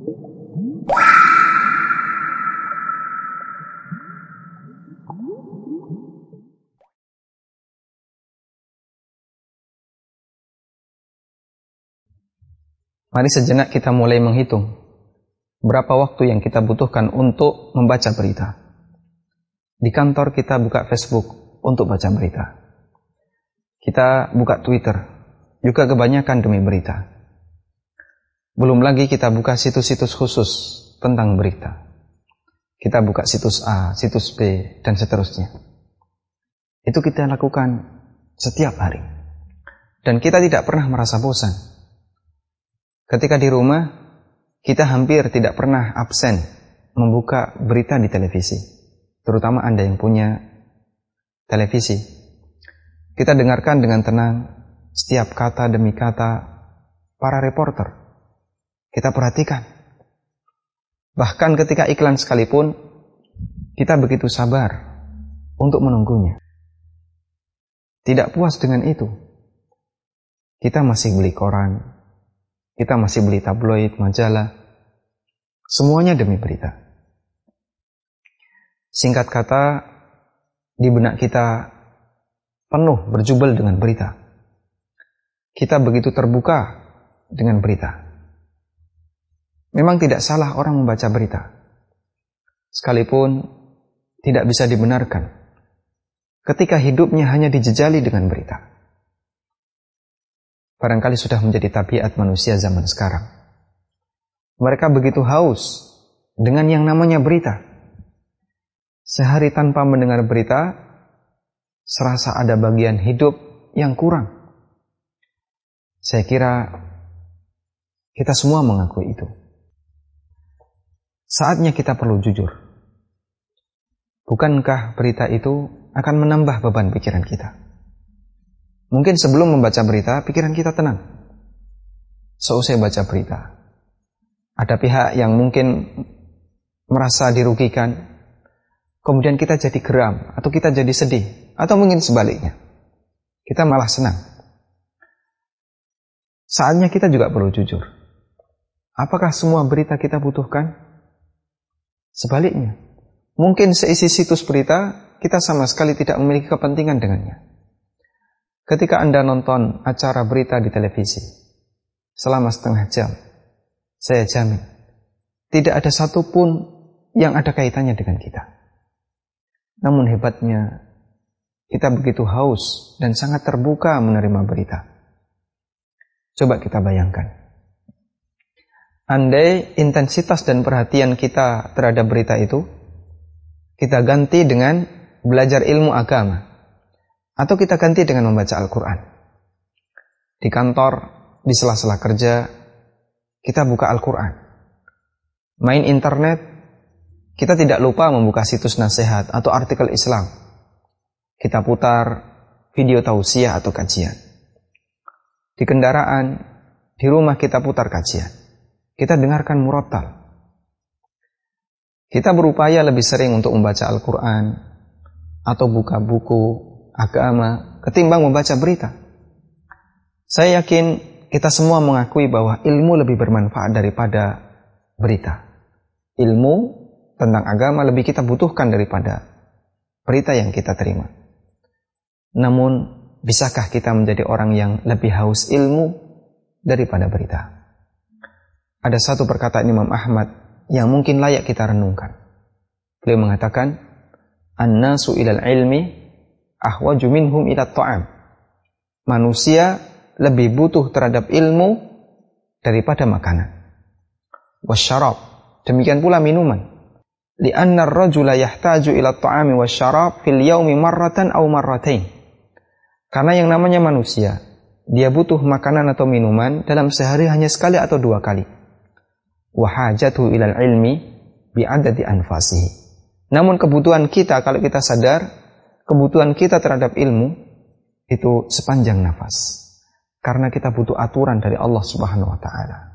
Mari sejenak kita mulai menghitung berapa waktu yang kita butuhkan untuk membaca berita. Di kantor kita buka Facebook untuk baca berita. Kita buka Twitter juga kebanyakan demi berita. Belum lagi kita buka situs-situs khusus tentang berita. Kita buka situs A, situs B, dan seterusnya. Itu kita lakukan setiap hari. Dan kita tidak pernah merasa bosan. Ketika di rumah, kita hampir tidak pernah absen membuka berita di televisi. Terutama Anda yang punya televisi. Kita dengarkan dengan tenang setiap kata demi kata para reporter. Kita perhatikan. Bahkan ketika iklan sekalipun, kita begitu sabar untuk menunggunya. Tidak puas dengan itu, kita masih beli koran, kita masih beli tabloid, majalah, semuanya demi berita. Singkat kata, di benak kita penuh berjubel dengan berita. Kita begitu terbuka dengan berita. Memang tidak salah orang membaca berita, sekalipun tidak bisa dibenarkan ketika hidupnya hanya dijejali dengan berita. Barangkali sudah menjadi tabiat manusia zaman sekarang. Mereka begitu haus dengan yang namanya berita. Sehari tanpa mendengar berita, serasa ada bagian hidup yang kurang. Saya kira kita semua mengakui itu. Saatnya kita perlu jujur. Bukankah berita itu akan menambah beban pikiran kita? Mungkin sebelum membaca berita, pikiran kita tenang. Seusai baca berita, ada pihak yang mungkin merasa dirugikan, kemudian kita jadi geram, atau kita jadi sedih, atau mungkin sebaliknya. Kita malah senang. Saatnya kita juga perlu jujur. Apakah semua berita kita butuhkan? Sebaliknya, mungkin seisi situs berita, kita sama sekali tidak memiliki kepentingan dengannya. Ketika Anda nonton acara berita di televisi selama setengah jam, saya jamin tidak ada satupun yang ada kaitannya dengan kita. Namun hebatnya, kita begitu haus dan sangat terbuka menerima berita. Coba kita bayangkan, andai intensitas dan perhatian kita terhadap berita itu kita ganti dengan belajar ilmu agama, atau kita ganti dengan membaca Al-Quran. Di kantor, di sela-sela kerja, kita buka Al-Quran. Main internet, kita tidak lupa membuka situs nasihat atau artikel Islam. Kita putar video tausiah atau kajian. Di kendaraan, di rumah kita putar kajian. Kita dengarkan murattal. Kita berupaya lebih sering untuk membaca Al-Quran atau buka buku agama ketimbang membaca berita. Saya yakin kita semua mengakui bahwa ilmu lebih bermanfaat daripada berita. Ilmu tentang agama lebih kita butuhkan daripada berita yang kita terima. Namun, bisakah kita menjadi orang yang lebih haus ilmu daripada berita? Ada satu perkataan Imam Ahmad yang mungkin layak kita renungkan. Beliau mengatakan, "An-nasu ilal ilmi ahwaju minhum ila ta'am." Manusia lebih butuh terhadap ilmu daripada makanan. Wasyarab, demikian pula minuman. Li'anna ar-rajula yahtaju ila ta'ami wasyarab fil yaumi marratan aw marratain. Karena yang namanya manusia, dia butuh makanan atau minuman dalam sehari hanya sekali atau dua kali. Wa hajatuhu ilal ilmi bi'adadi anfasihi. Namun kebutuhan kita, kalau kita sadar, kebutuhan kita terhadap ilmu itu sepanjang nafas. Karena kita butuh aturan dari Allah Subhanahu wa ta'ala.